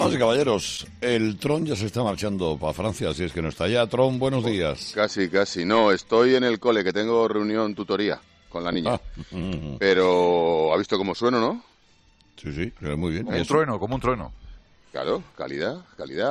Damas y caballeros, el Tron ya se está marchando para Francia, así es que no está ya. Tron, buenos días. Casi. No, estoy en el cole, que tengo reunión tutoría con la niña. Pero, ¿ha visto cómo sueno, no? Sí, muy bien. Como un trueno. Claro, calidad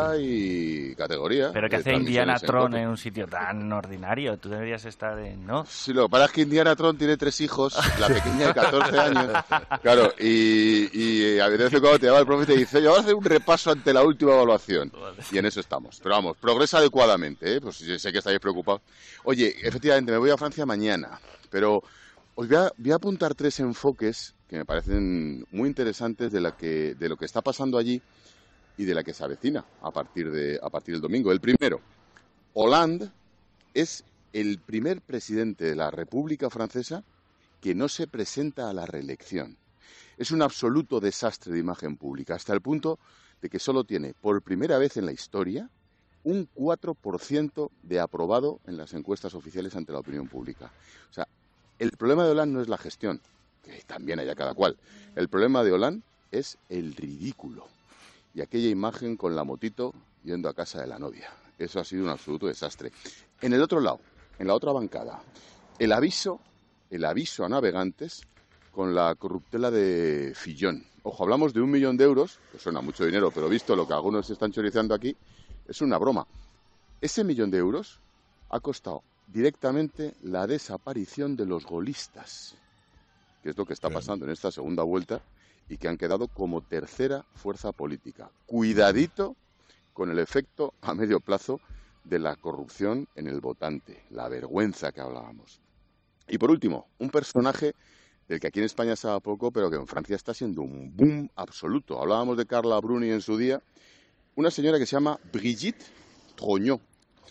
y categoría. Pero que hace Indiana Tron en un sitio tan ordinario. Tú deberías estar en... ¿no? Sí, lo que pasa es que Indiana Tron tiene 3 hijos, la pequeña de 14 años. Claro, y a veces cuando te llama el profe y te dice, yo voy a hacer un repaso ante la última evaluación. Y en eso estamos. Pero vamos, progresa adecuadamente, ¿eh? Pues sé que estáis preocupados. Oye, efectivamente, me voy a Francia mañana, pero os voy a apuntar 3 enfoques que me parecen muy interesantes de lo que está pasando allí y de la que se avecina a partir del domingo. El primero, Hollande es el primer presidente de la República Francesa que no se presenta a la reelección. Es un absoluto desastre de imagen pública, hasta el punto de que solo tiene, por primera vez en la historia, un 4% de aprobado en las encuestas oficiales ante la opinión pública. O sea, el problema de Hollande no es la gestión, que también haya cada cual. El problema de Hollande es el ridículo. Y aquella imagen con la motito yendo a casa de la novia. Eso ha sido un absoluto desastre. En el otro lado, en la otra bancada, el aviso a navegantes con la corruptela de Fillon. Ojo, hablamos de 1 millón de euros, que suena mucho dinero, pero visto lo que algunos están chorizando aquí, es una broma. Ese 1 millón de euros ha costado directamente la desaparición de los golistas, que es lo que está pasando en esta segunda vuelta, y que han quedado como tercera fuerza política. Cuidadito con el efecto a medio plazo de la corrupción en el votante, la vergüenza que hablábamos. Y por último, un personaje del que aquí en España se habla poco, pero que en Francia está siendo un boom absoluto. Hablábamos de Carla Bruni en su día, una señora que se llama Brigitte Trogneux,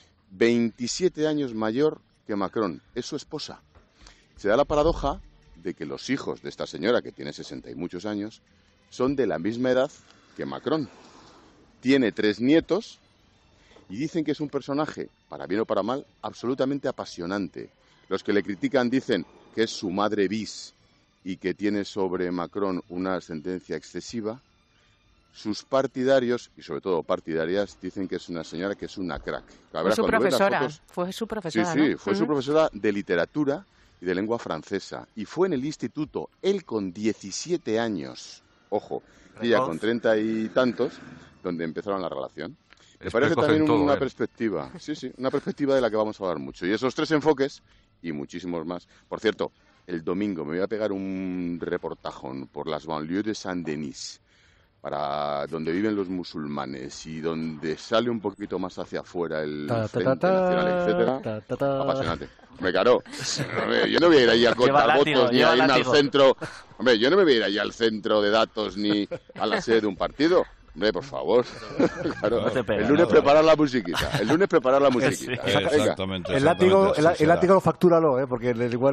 27 años mayor que Macron, es su esposa. Se da la paradoja de que los hijos de esta señora, que tiene 60 y muchos años, son de la misma edad que Macron. Tiene 3 nietos y dicen que es un personaje, para bien o para mal, absolutamente apasionante. Los que le critican dicen que es su madre bis y que tiene sobre Macron una ascendencia excesiva. Sus partidarios, y sobre todo partidarias, dicen que es una señora que es una crack. Fue su profesora, Sí, fue su profesora de literatura y de lengua francesa, y fue en el instituto, él con 17 años, ojo, ella con 30 y tantos, donde empezaron la relación. Me parece también una perspectiva, una perspectiva de la que vamos a hablar mucho. Y esos 3 enfoques, y muchísimos más. Por cierto, el domingo me voy a pegar un reportajón por las banlieues de Saint-Denis, para donde viven los musulmanes y donde sale un poquito más hacia afuera el Frente Nacional, etcétera. Apasionante. Me caro. Yo no voy a ir ahí a contar votos ni a irme al centro. Hombre, yo no me voy a ir ahí al centro de datos ni a la sede de un partido. Hombre, por favor. Claro. El lunes preparar la musiquita. Sí, exactamente. El látigo factúralo, porque igual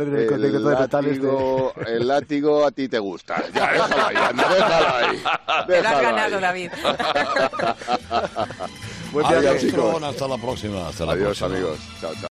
el látigo a ti te gusta. Ya, déjalo ahí, anda, déjalo ahí. Te lo has ganado, David. Adiós, chicos. Hasta la próxima. Adiós, amigos. Chao.